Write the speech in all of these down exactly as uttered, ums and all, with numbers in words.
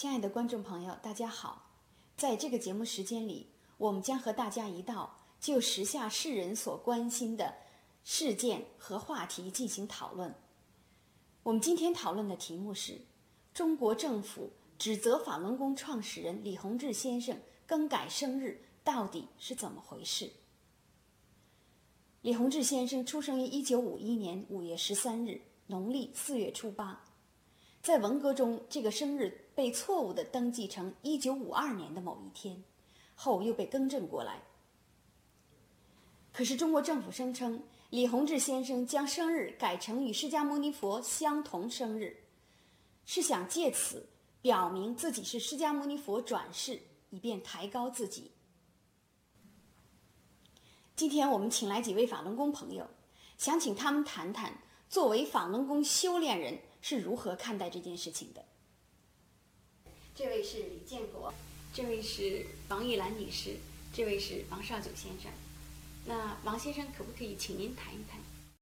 亲爱的观众朋友，大家好！在这个节目时间里，我们将和大家一道就时下世人所关心的事件和话题进行讨论。我们今天讨论的题目是：中国政府指责法轮功创始人李洪志先生更改生日到底是怎么回事？李洪志先生出生于一九五一年五月十三日，农历四月初八。在文革中，这个生日被错误地登记成一九五二年的某一天，后又被更正过来。可是中国政府声称，李洪志先生将生日改成与释迦牟尼佛相同生日，是想借此表明自己是释迦牟尼佛转世，以便抬高自己。今天我们请来几位法轮功朋友，想请他们谈谈作为法轮功修炼人是如何看待这件事情的。这位是李建国，这位是王玉兰女士，这位是王少九先生。那王先生，可不可以请您谈一谈？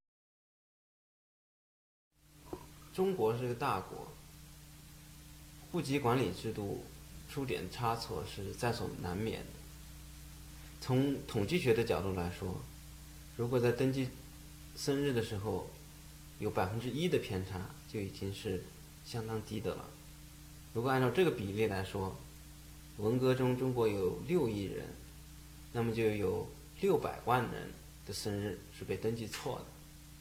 中国是个大国，户籍管理制度出点差错是在所难免的。从统计学的角度来说，如果在登记生日的时候有百分之一的偏差，就已经是相当低的了。如果按照这个比例来说，文革中中国有六亿人，那么就有六百万人的生日是被登记错的。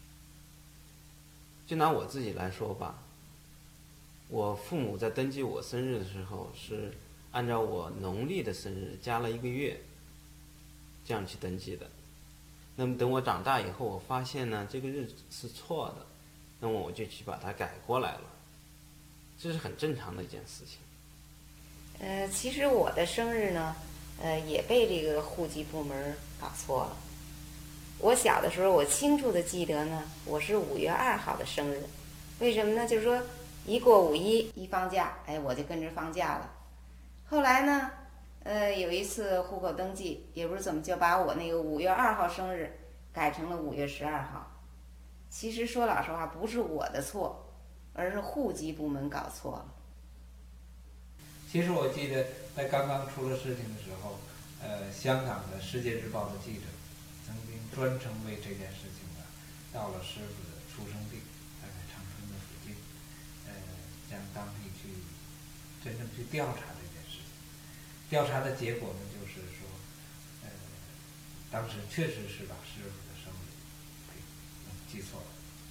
就拿我自己来说吧，我父母在登记我生日的时候是按照我农历的生日加了一个月，这样去登记的。那么等我长大以后，我发现呢这个日子是错的，那么我就去把它改过来了，这是很正常的一件事情。 呃，其实我的生日呢，呃，也被这个户籍部门搞错了。我小的时候，我清楚的记得呢，我是五月二号的生日。为什么呢？就是说，一过五一一放假，哎，我就跟着放假了。后来呢，呃，有一次户口登记，也不知怎么就把我那个五月二号生日改成了五月十二号。其实说老实话，不是我的错，而是户籍部门搞错了。 其实我记得在刚刚出了事情的时候，呃，香港的《世界日报》的记者曾经专程为这件事情呢，到了师傅的出生地，大概长春的附近，呃，将当地去真正去调查这件事情。调查的结果呢，就是说，呃，当时确实是把师傅的生日给记错了。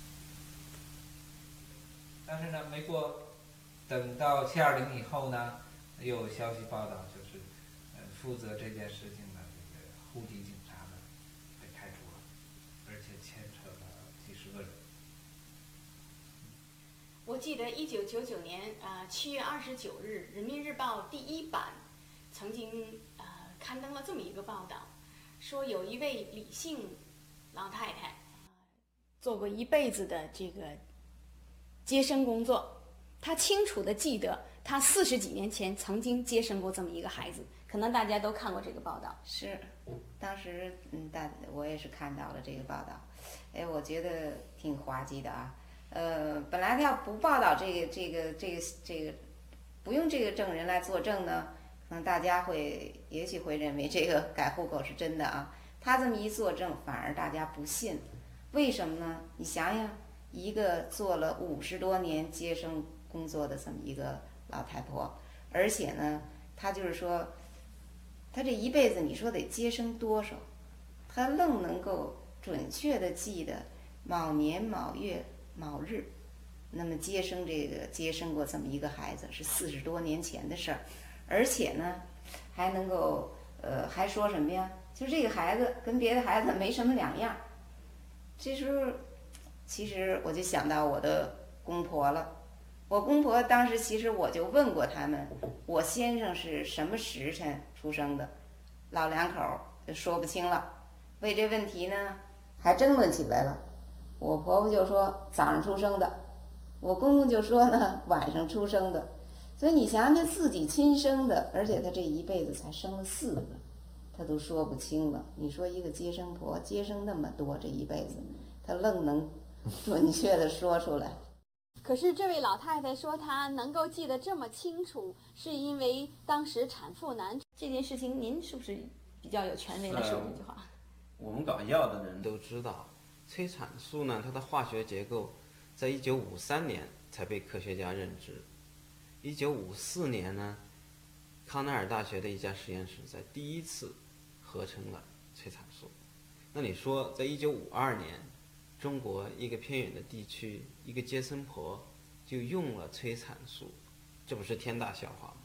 但是呢，没过等到七二零以后呢，又有消息报道，就是呃负责这件事情的这个户籍警察呢被开除了，而且牵扯了几十个人。 我记得一九九九年呃七月二十九日，《人民日报》第一版曾经呃刊登了这么一个报道，说有一位李姓老太太，呃、做过一辈子的这个接生工作。他清楚地记得，他四十几年前曾经接生过这么一个孩子，可能大家都看过这个报道。 是，当时嗯，大我也是看到了这个报道，哎，我觉得挺滑稽的啊。呃，本来他要不报道这个这个这个这个，不用这个证人来作证呢，可能大家会也许会认为这个改户口是真的啊。他这么一作证，反而大家不信，为什么呢？你想想，一个做了五十多年接生工作的这么一个老太婆，而且呢，她就是说，她这一辈子你说得接生多少，她愣能够准确的记得某年某月某日，那么接生这个接生过这么一个孩子是四十多年前的事儿，而且呢，还能够呃还说什么呀？就这个孩子跟别的孩子没什么两样。这时候，其实我就想到我的公婆了。我公婆当时其实我就问过他们，我先生是什么时辰出生的，老两口就说不清了。为这问题呢，还争论起来了。我婆婆就说早上出生的，我公公就说呢晚上出生的。所以你想想，自己亲生的，而且他这一辈子才生了四个，他都说不清了。你说一个接生婆接生那么多，这一辈子他愣能准确的说出来。 可是这位老太太说她能够记得这么清楚，是因为当时产妇难。 这件事情您是不是比较有权威来说这句话？ 我们搞药的人都知道，催产素呢，它的化学结构在一九五三年才被科学家认知。一九五四年呢，康奈尔大学的一家实验室在第一次合成了催产素。那你说，在一九五二年，中国一个偏远的地区，一个接生婆就用了催产素，这不是天大笑话吗？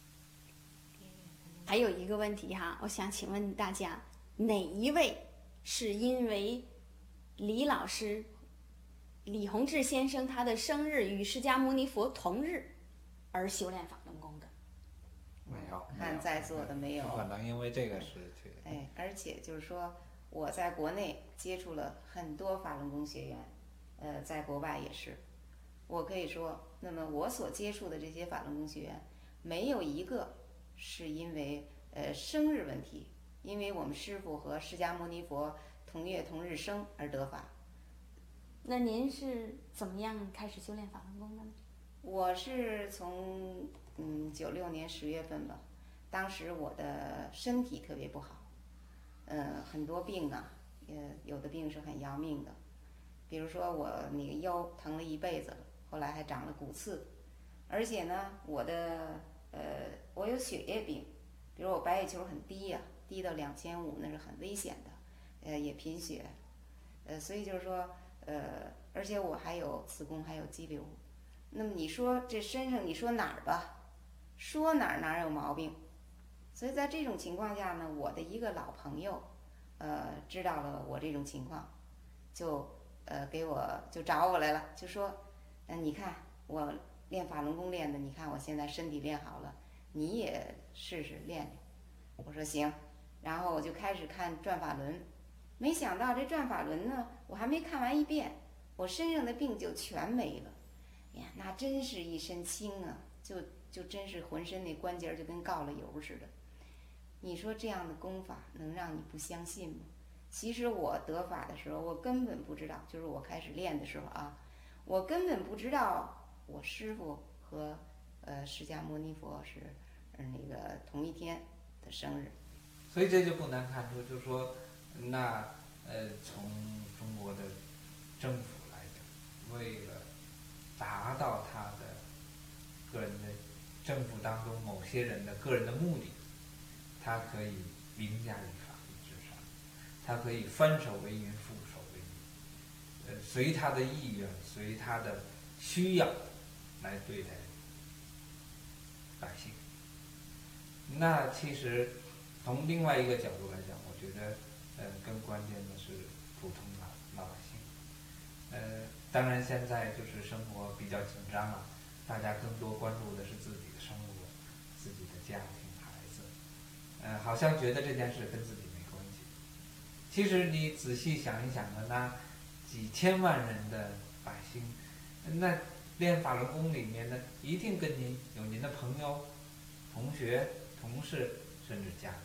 还有一个问题哈，我想请问大家，哪一位是因为李老师李洪志先生他的生日与释迦牟尼佛同日而修炼法轮功的？ 没有， 看在座的没有。 不可能因为这个事去。 哎，而且就是说，我在国内接触了很多法轮功学员，呃，在国外也是。我可以说，那么我所接触的这些法轮功学员，没有一个是因为呃生日问题，因为我们师父和释迦牟尼佛同月同日生而得法。 那您是怎么样开始修炼法轮功的呢？ 我是从嗯九六年十月份吧，当时我的身体特别不好，呃很多病啊，呃有的病是很要命的，比如说我那个腰疼了一辈子了，后来还长了骨刺，而且呢我的呃我有血液病，比如我白血球很低呀、啊，低到两千五那是很危险的，呃也贫血，呃所以就是说呃而且我还有子宫还有肌瘤。那么你说这身上你说哪儿吧，说哪儿哪儿有毛病，所以在这种情况下呢，我的一个老朋友，呃，知道了我这种情况，就呃给我就找我来了，就说，嗯、呃，你看我练法轮功练的，你看我现在身体练好了，你也试试练练。我说行，然后我就开始看转法轮，没想到这转法轮呢，我还没看完一遍，我身上的病就全没了。呀，那真是一身轻啊，就就真是浑身那关节就跟告了油似的。你说这样的功法能让你不相信吗？其实我得法的时候，我根本不知道，就是我开始练的时候啊，我根本不知道我师父和呃释迦牟尼佛是呃那个同一天的生日。 所以这就不难看出，就是说，那呃从中国的政府来讲，为了达到他的个人的政府当中某些人的个人的目的，他可以凌驾于法律之上，他可以翻手为云覆手为雨，呃，随他的意愿，随他的需要来对待百姓。那其实从另外一个角度来讲，我觉得呃更关键的是普通的老百姓。呃，当然现在就是生活比较紧张了，大家更多关注的是自己的生活、自己的家庭、孩子，呃，好像觉得这件事跟自己没关系。其实你仔细想一想呢，那几千万人的百姓，那练法轮功里面呢，一定跟您有您的朋友、同学、同事，甚至家人。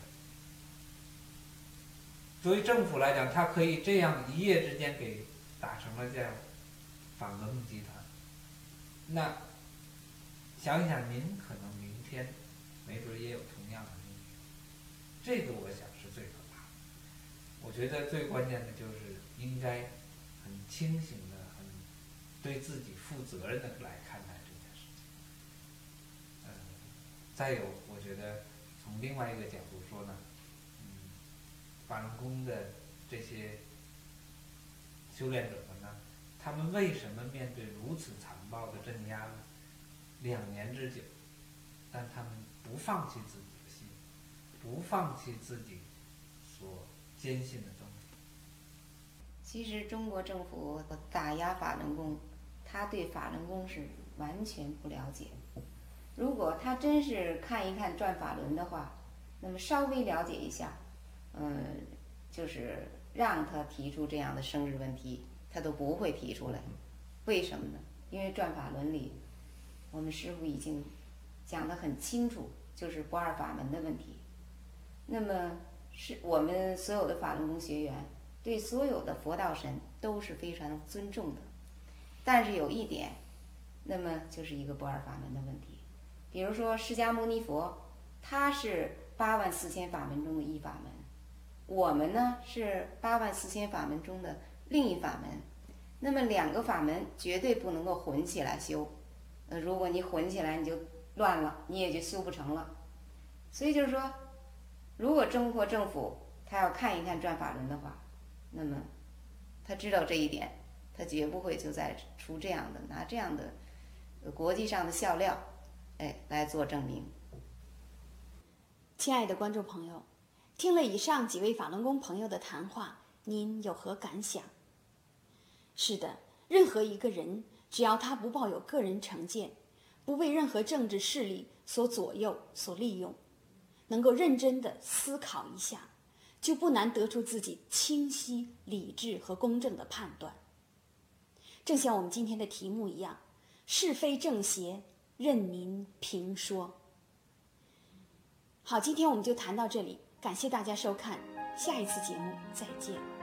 作为政府来讲，它可以这样一夜之间给打成了这样法轮功集团。那想一想，您可能明天没准也有同样的命运，这个我想是最可怕的。我觉得最关键的就是应该很清醒的、很对自己负责任的来看待这件事情。呃，再有，我觉得从另外一个角度说呢，嗯，法轮功的这些修炼者们呢，他们为什么面对如此残暴的镇压呢？两年之久，但他们不放弃自己的心，不放弃自己所坚信的东西。 其实中国政府打压法轮功，他对法轮功是完全不了解。如果他真是看一看转法轮的话，那么稍微了解一下，嗯，就是让他提出这样的生日问题，他都不会提出来。为什么呢？因为转法轮里，我们师父已经讲得很清楚，就是不二法门的问题。那么是我们所有的法轮功学员对所有的佛道神都是非常尊重的，但是有一点， 那么就是一个不二法门的问题。比如说释迦牟尼佛，他是八万四千法门中的一法门，我们呢是八万四千法门中的另一法门。那么两个法门绝对不能够混起来修，呃，如果你混起来你就乱了，你也就修不成了。所以就是说，如果中国政府他要看一看转法轮的话，那么他知道这一点，他绝不会就再出这样的拿这样的国际上的笑料，哎，来做证明。 亲爱的观众朋友，听了以上几位法轮功朋友的谈话，您有何感想？是的，任何一个人，只要他不抱有个人成见，不被任何政治势力所左右、所利用，能够认真地思考一下，就不难得出自己清晰、理智和公正的判断。正像我们今天的题目一样，是非正邪，任您评说。好，今天我们就谈到这里，感谢大家收看，下一次节目再见。